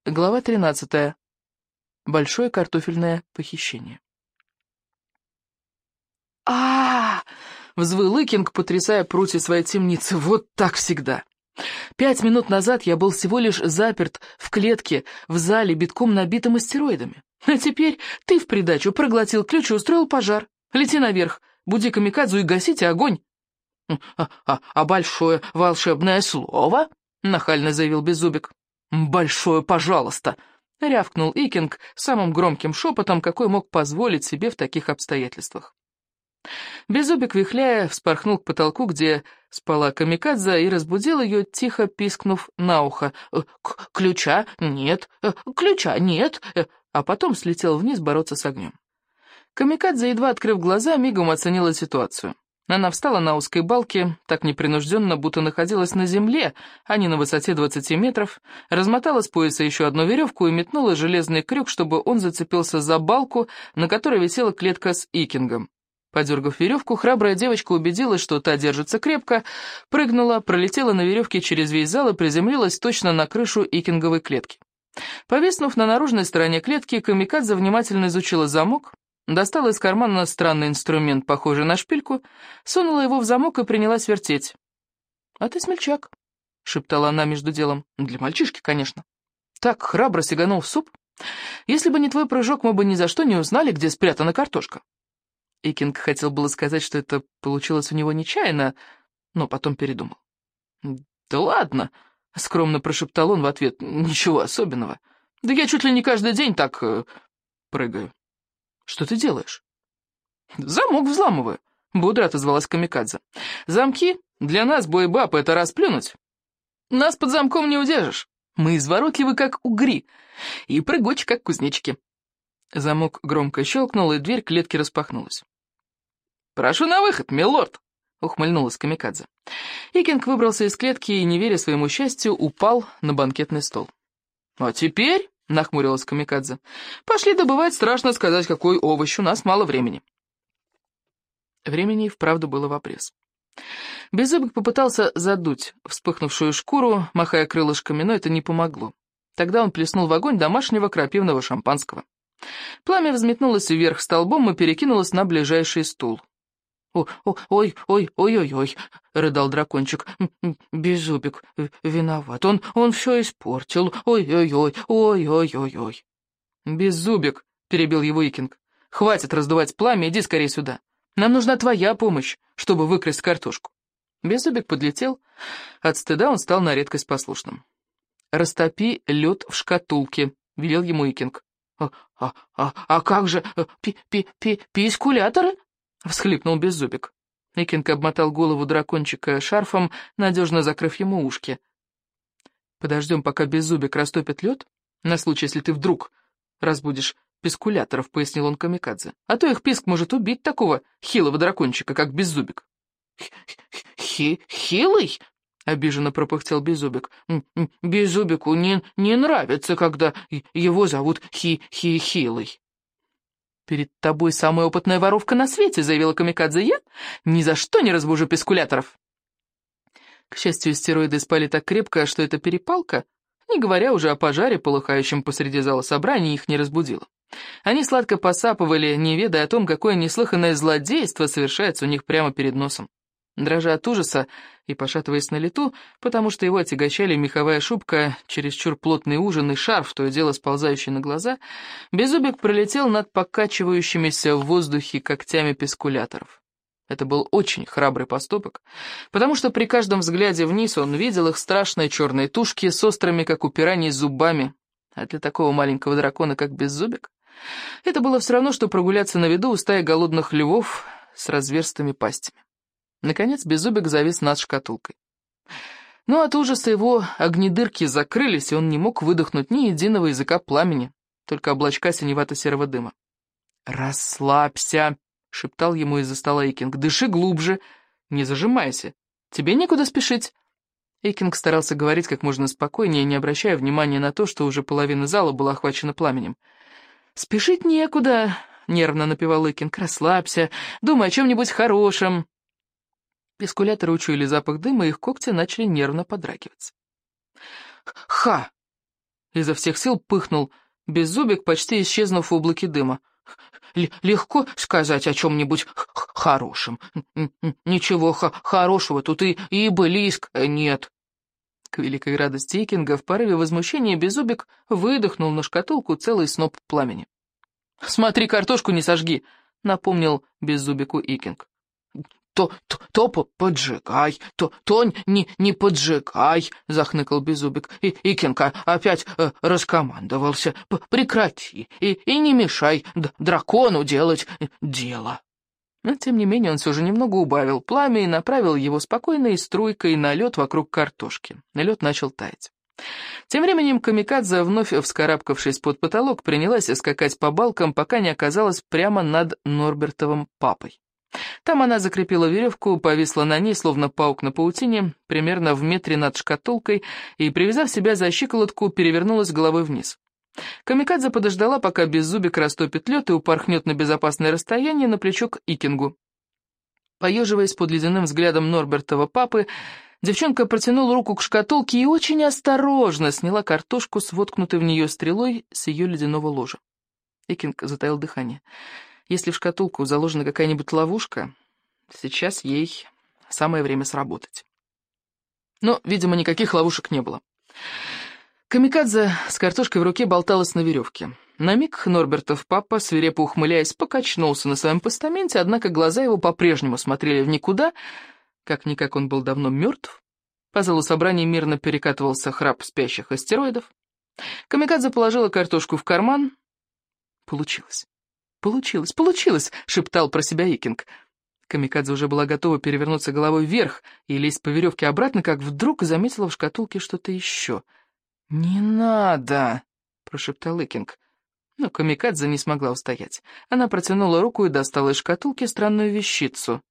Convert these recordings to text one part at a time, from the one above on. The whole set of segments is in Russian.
Глава 13. Большое картофельное похищение. Взвыл Икинг, потрясая прутья своей темницы. Вот так всегда. 5 минут назад я был всего лишь заперт в клетке в зале, битком набитым астероидами. А теперь ты в придачу проглотил ключ и устроил пожар. Лети наверх, буди камикадзу и гасите огонь. «А большое волшебное слово?» — нахально заявил Беззубик. «Большое, пожалуйста!» — рявкнул Икинг самым громким шепотом, какой мог позволить себе в таких обстоятельствах. Беззубик, вихляя, вспорхнул к потолку, где спала камикадзе, и разбудил ее, тихо пискнув на ухо. «Ключа нет, ключа нет!» А потом слетел вниз бороться с огнем. Камикадзе, едва открыв глаза, мигом оценила ситуацию. Она встала на узкой балке, так непринужденно, будто находилась на земле, а не на высоте 20 метров, размотала с пояса еще одну веревку и метнула железный крюк, чтобы он зацепился за балку, на которой висела клетка с Икингом. Подергав веревку, храбрая девочка убедилась, что та держится крепко, прыгнула, пролетела на веревке через весь зал и приземлилась точно на крышу Икинговой клетки. Повиснув на наружной стороне клетки, камикадзе внимательно изучила замок, достала из кармана странный инструмент, похожий на шпильку, сунула его в замок и принялась вертеть. «А ты смельчак», — шептала она между делом. «Для мальчишки, конечно. Так храбро сиганул в суп. Если бы не твой прыжок, мы бы ни за что не узнали, где спрятана картошка». Икинг хотел было сказать, что это получилось у него нечаянно, но потом передумал. «Да ладно», — скромно прошептал он в ответ, — «ничего особенного. Да я чуть ли не каждый день так прыгаю». «Что ты делаешь?» «Замок взламываю», — бодро отозвалась камикадзе. «Замки для нас, боебаб, это расплюнуть. Нас под замком не удержишь. Мы изворотливы, как угри, и прыгучи, как кузнечики». Замок громко щелкнул, и дверь клетки распахнулась. «Прошу на выход, милорд!» — ухмыльнулась камикадзе. Икинг выбрался из клетки и, не веря своему счастью, упал на банкетный стол. «А теперь...» — нахмурилась камикадзе. «Пошли добывать, страшно сказать, какой овощ, у нас мало времени». Времени и вправду было в обрез. Беззубик попытался задуть вспыхнувшую шкуру, махая крылышками, но это не помогло. Тогда он плеснул в огонь домашнего крапивного шампанского. Пламя взметнулось вверх столбом и перекинулось на ближайший стул. «Ой-ой-ой-ой-ой-ой», — рыдал дракончик, — «Беззубик виноват, он все испортил, ой-ой-ой, ой-ой-ой-ой». «Беззубик», — перебил его Икинг, — «хватит раздувать пламя, иди скорее сюда. Нам нужна твоя помощь, чтобы выкрасть картошку». Беззубик подлетел, от стыда он стал на редкость послушным. «Растопи лед в шкатулке», — велел ему Икинг. «А как же пискуляторы?» — всхлипнул Беззубик. Икинг обмотал голову дракончика шарфом, надежно закрыв ему ушки. «Подождем, пока Беззубик растопит лед, на случай, если ты вдруг разбудишь пискуляторов», — пояснил он камикадзе. «А то их писк может убить такого хилого дракончика, как Беззубик». «Хилый?» — обиженно пропыхтел Беззубик. «Беззубику не нравится, когда его зовут Хилый». «Перед тобой самая опытная воровка на свете», — заявила камикадзе. «Я ни за что не разбужу пискуляторов». К счастью, стероиды спали так крепко, что эта перепалка, не говоря уже о пожаре, полыхающем посреди зала собраний, их не разбудила. Они сладко посапывали, не ведая о том, какое неслыханное злодейство совершается у них прямо перед носом. Дрожа от ужаса и пошатываясь на лету, потому что его отягощали меховая шубка, чересчур плотный ужин и шарф, то и дело сползающий на глаза, Беззубик пролетел над покачивающимися в воздухе когтями пискуляторов. Это был очень храбрый поступок, потому что при каждом взгляде вниз он видел их страшные черные тушки с острыми, как у пираний, зубами, а для такого маленького дракона, как Беззубик, это было все равно, что прогуляться на виду у стаи голодных львов с разверстыми пастями. Наконец Беззубик завис над шкатулкой. Но от ужаса его огнедырки закрылись, и он не мог выдохнуть ни единого языка пламени, только облачка синевато-серого дыма. «Расслабься», — шептал ему из-за стола Икинг, — «дыши глубже, не зажимайся, тебе некуда спешить». Икинг старался говорить как можно спокойнее, не обращая внимания на то, что уже половина зала была охвачена пламенем. «Спешить некуда», — нервно напевал Икинг, — «расслабься, думай о чем-нибудь хорошем». Пискуляторы учуяли запах дыма, и их когти начали нервно подрагиваться. «Ха!» Изо всех сил пыхнул Беззубик, почти исчезнув в облаке дыма. «Легко сказать о чем-нибудь хорошем. Ничего хорошего тут и близко нет». К великой радости Икинга в порыве возмущения Беззубик выдохнул на шкатулку целый сноп пламени. «Смотри, картошку не сожги», — напомнил Беззубику Икинг. «То поджигай, то не поджигай», — захныкал Беззубик. «Икинг опять раскомандовался. Прекрати и не мешай дракону делать дело». Но, тем не менее, он все же немного убавил пламя и направил его спокойной струйкой на лед вокруг картошки. Лед начал таять. Тем временем Камикадзе, вновь вскарабкавшись под потолок, принялась скакать по балкам, пока не оказалась прямо над Норбертовым папой. Там она закрепила веревку, повисла на ней, словно паук на паутине, примерно в метре над шкатулкой, и, привязав себя за щиколотку, перевернулась головой вниз. Камикадзе подождала, пока Беззубик растопит лед и упорхнет на безопасное расстояние на плечо к Икингу. Поеживаясь под ледяным взглядом Норбертова папы, девчонка протянула руку к шкатулке и очень осторожно сняла картошку с воткнутой в нее стрелой с ее ледяного ложа. Икинг затаил дыхание. Если в шкатулку заложена какая-нибудь ловушка, сейчас ей самое время сработать. Но, видимо, никаких ловушек не было. Камикадзе с картошкой в руке болталась на веревке. На миг Норбертов папа, свирепо ухмыляясь, покачнулся на своем постаменте, однако глаза его по-прежнему смотрели в никуда. Как-никак он был давно мертв. По залу собрания мирно перекатывался храп спящих астероидов. Камикадзе положила картошку в карман. «Получилось! Получилось! Получилось!» — шептал про себя Икинг. Камикадзе уже была готова перевернуться головой вверх и лезть по веревке обратно, как вдруг заметила в шкатулке что-то еще. «Не надо!» — прошептал Икинг. Но Камикадзе не смогла устоять. Она протянула руку и достала из шкатулки странную вещицу.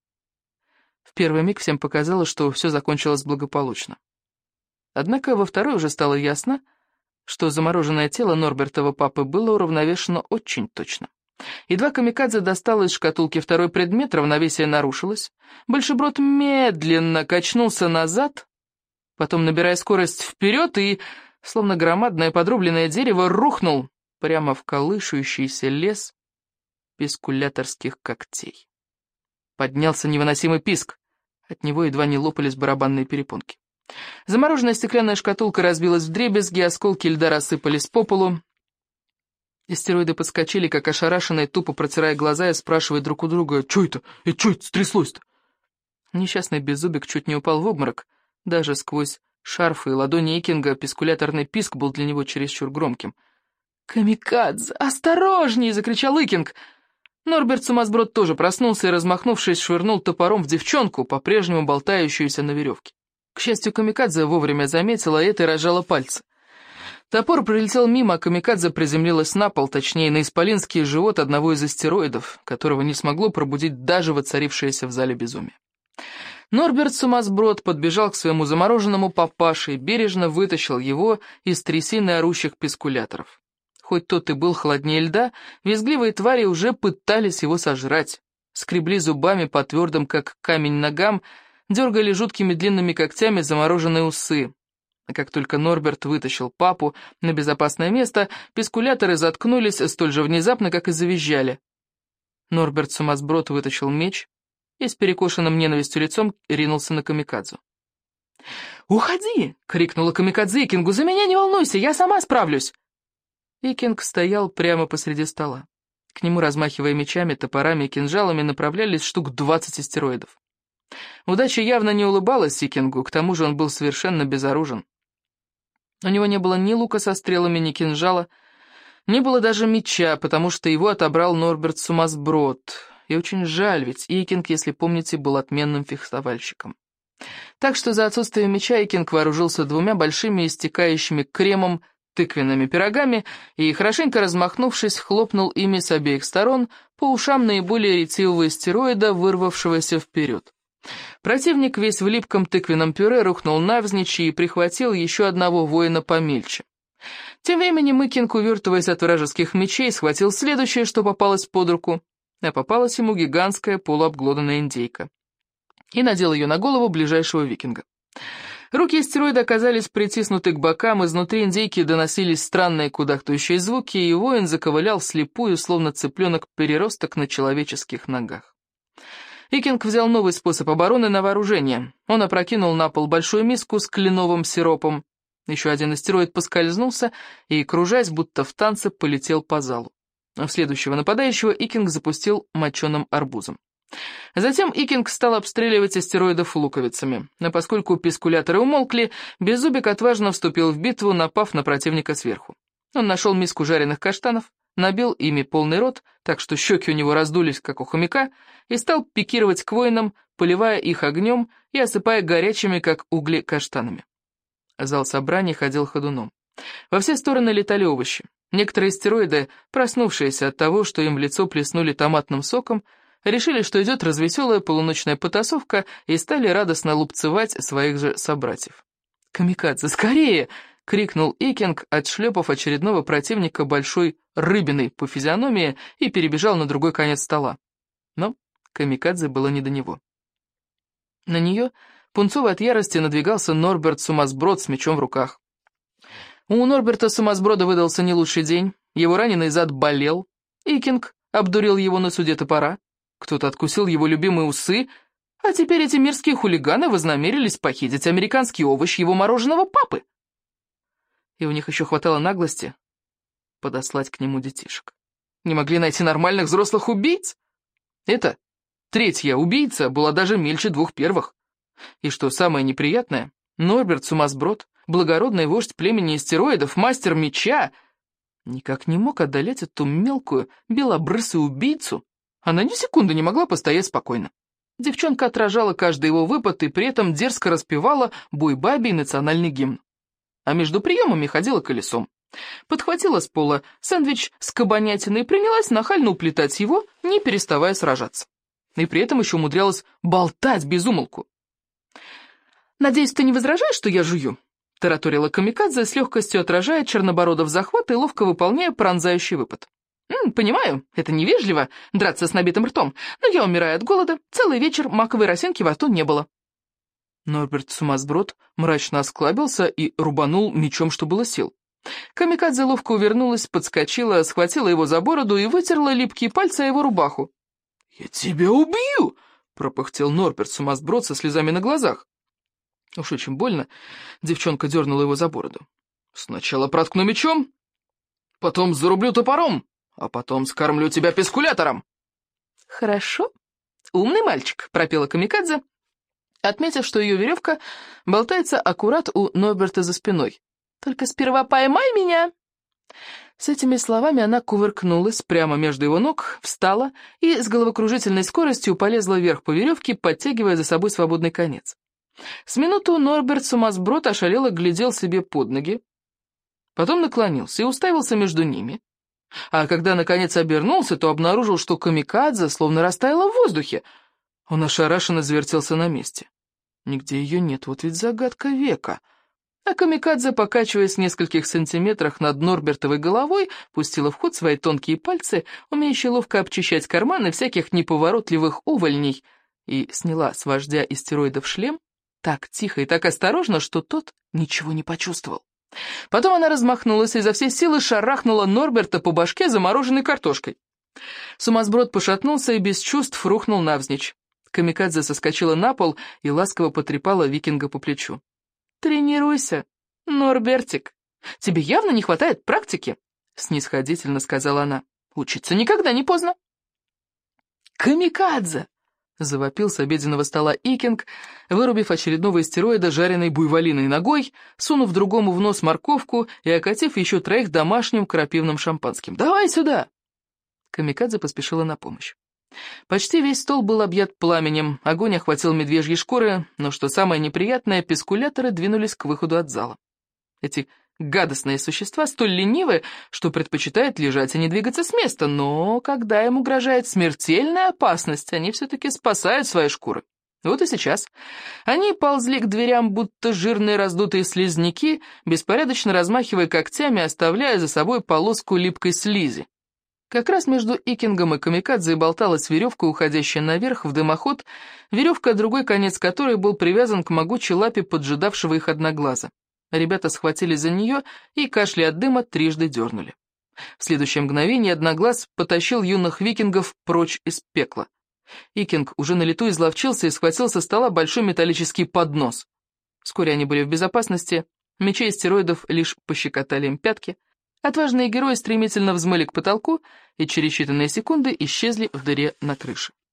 В первый миг всем показалось, что все закончилось благополучно. Однако во второй уже стало ясно, что замороженное тело Норбертова папы было уравновешено очень точно. Едва Камикадзе достала из шкатулки второй предмет, равновесие нарушилось. Большеброд медленно качнулся назад, потом, набирая скорость вперед, и, словно громадное подрубленное дерево, рухнул прямо в колышущийся лес пискуляторских когтей. Поднялся невыносимый писк, от него едва не лопались барабанные перепонки. Замороженная стеклянная шкатулка разбилась вдребезги, осколки льда рассыпались по полу. Астероиды подскочили, как ошарашенные, тупо протирая глаза и спрашивая друг у друга: «Чё это? Чё это стряслось-то?» Несчастный Беззубик чуть не упал в обморок. Даже сквозь шарфы и ладони Икинга пискуляторный писк был для него чересчур громким. «Камикадзе, осторожней!» — закричал Икинг. Норберт Сумасброд тоже проснулся и, размахнувшись, швырнул топором в девчонку, по-прежнему болтающуюся на веревке. К счастью, Камикадзе вовремя заметила это и разжала пальцы. Топор пролетел мимо, а Камикадзе приземлилась на пол, точнее, на исполинский живот одного из астероидов, которого не смогло пробудить даже воцарившееся в зале безумие. Норберт Сумасброд подбежал к своему замороженному папаше и бережно вытащил его из трясины орущих пискуляторов. Хоть тот и был холоднее льда, визгливые твари уже пытались его сожрать, скребли зубами по твердым, как камень, ногам, дергали жуткими длинными когтями замороженные усы. А как только Норберт вытащил папу на безопасное место, пискуляторы заткнулись столь же внезапно, как и завизжали. Норберт Сумасброд вытащил меч и с перекошенным ненавистью лицом ринулся на Камикадзе. «Уходи!» — крикнула Камикадзе Икингу. «За меня не волнуйся, я сама справлюсь!» Икинг стоял прямо посреди стола. К нему, размахивая мечами, топорами и кинжалами, направлялись штук 20 астероидов. Удача явно не улыбалась Икингу, к тому же он был совершенно безоружен. У него не было ни лука со стрелами, ни кинжала, не было даже меча, потому что его отобрал Норберт Сумасброд. И очень жаль, ведь Икинг, если помните, был отменным фехтовальщиком. Так что за отсутствием меча Икинг вооружился двумя большими истекающими кремом тыквенными пирогами и, хорошенько размахнувшись, хлопнул ими с обеих сторон по ушам наиболее ретивого астероида, вырвавшегося вперед. Противник весь в липком тыквенном пюре рухнул навзничь и прихватил еще одного воина помельче. Тем временем Икинг, увертываясь от вражеских мечей, схватил следующее, что попалось под руку, а попалась ему гигантская полуобглоданная индейка, и надел ее на голову ближайшего викинга. Руки стероида оказались притиснуты к бокам, изнутри индейки доносились странные кудахтающие звуки, и воин заковылял вслепую, словно цыпленок-переросток на человеческих ногах. Икинг взял новый способ обороны на вооружение. Он опрокинул на пол большую миску с кленовым сиропом. Еще один астероид поскользнулся и, кружась, будто в танце, полетел по залу. В следующего нападающего Икинг запустил моченым арбузом. Затем Икинг стал обстреливать астероидов луковицами. Но поскольку пискуляторы умолкли, Беззубик отважно вступил в битву, напав на противника сверху. Он нашел миску жареных каштанов, набил ими полный рот, так что щеки у него раздулись, как у хомяка, и стал пикировать к воинам, поливая их огнем и осыпая горячими, как угли, каштанами. Зал собраний ходил ходуном. Во все стороны летали овощи. Некоторые астероиды, проснувшиеся от того, что им в лицо плеснули томатным соком, решили, что идет развеселая полуночная потасовка, и стали радостно лупцевать своих же собратьев. «Камикадзе, скорее!» — крикнул Икинг, отшлепав очередного противника большой рыбиной по физиономии, и перебежал на другой конец стола. Но Камикадзе было не до него. На нее, пунцовый от ярости, надвигался Норберт Сумасброд с мечом в руках. У Норберта Сумасброда выдался не лучший день, его раненый зад болел, Икинг обдурил его на суде топора, кто-то откусил его любимые усы, а теперь эти мирские хулиганы вознамерились похитить американский овощ его мороженого папы. И у них еще хватало наглости подослать к нему детишек. Не могли найти нормальных взрослых убийц? Это третья убийца была даже мельче двух первых. И что самое неприятное, Норберт Сумасброд, благородный вождь племени астероидов, мастер меча, никак не мог одолеть эту мелкую белобрысую убийцу. Она ни секунды не могла постоять спокойно. Девчонка отражала каждый его выпад и при этом дерзко распевала буй-бабий национальный гимн. А между приемами ходила колесом. Подхватила с пола сэндвич с кабанятиной и принялась нахально уплетать его, не переставая сражаться. И при этом еще умудрялась болтать без умолку. «Надеюсь, ты не возражаешь, что я жую?» — тараторила Камикадзе, с легкостью отражая Чернобородов захват и ловко выполняя пронзающий выпад. «Понимаю, это невежливо, драться с набитым ртом, но я умираю от голода, целый вечер маковой росинки во рту не было». Норберт Сумасброд мрачно осклабился и рубанул мечом, что было сил. Камикадзе ловко увернулась, подскочила, схватила его за бороду и вытерла липкие пальцы о его рубаху. «Я тебя убью!» — пропыхтел Норберт Сумасброд со слезами на глазах. Уж очень больно, девчонка дернула его за бороду. «Сначала проткну мечом, потом зарублю топором, а потом скормлю тебя пискулятором». «Хорошо, умный мальчик», — пропела Камикадзе, отметив, что ее веревка болтается аккурат у Норберта за спиной. «Только сперва поймай меня!» С этими словами она кувыркнулась прямо между его ног, встала и с головокружительной скоростью полезла вверх по веревке, подтягивая за собой свободный конец. С минуту Норберт Сумасброд ошалело глядел себе под ноги, потом наклонился и уставился между ними. А когда, наконец, обернулся, то обнаружил, что Камикадзе словно растаяла в воздухе. Он ошарашенно завертелся на месте. Нигде ее нет, вот ведь загадка века. А Камикадзе, покачиваясь в нескольких сантиметрах над Норбертовой головой, пустила в ход свои тонкие пальцы, умеющие ловко обчищать карманы всяких неповоротливых увольней, и сняла с вождя астероидов шлем так тихо и так осторожно, что тот ничего не почувствовал. Потом она размахнулась и изо всей силы шарахнула Норберта по башке замороженной картошкой. Сумасброд пошатнулся и без чувств рухнул навзничь. Камикадзе соскочила на пол и ласково потрепала викинга по плечу. «Тренируйся, Норбертик. Тебе явно не хватает практики», — снисходительно сказала она. «Учиться никогда не поздно». «Камикадзе!» — завопил с обеденного стола Икинг, вырубив очередного астероида жареной буйволиной ногой, сунув другому в нос морковку и окатив еще троих домашним крапивным шампанским. «Давай сюда!» Камикадзе поспешила на помощь. Почти весь стол был объят пламенем, огонь охватил медвежьи шкуры, но, что самое неприятное, пискуляторы двинулись к выходу от зала. Эти гадостные существа столь ленивы, что предпочитают лежать и не двигаться с места, но когда им угрожает смертельная опасность, они все-таки спасают свои шкуры. Вот и сейчас. Они ползли к дверям, будто жирные раздутые слизняки, беспорядочно размахивая когтями, оставляя за собой полоску липкой слизи. Как раз между Икингом и Камикадзе болталась веревка, уходящая наверх в дымоход, веревка, другой конец которой был привязан к могучей лапе поджидавшего их Одноглаза. Ребята схватились за нее и, кашляя от дыма, трижды дернули. В следующее мгновение Одноглаз потащил юных викингов прочь из пекла. Икинг уже на лету изловчился и схватил со стола большой металлический поднос. Вскоре они были в безопасности, мечи астероидов лишь пощекотали им пятки. Отважные герои стремительно взмыли к потолку и через считанные секунды исчезли в дыре на крыше.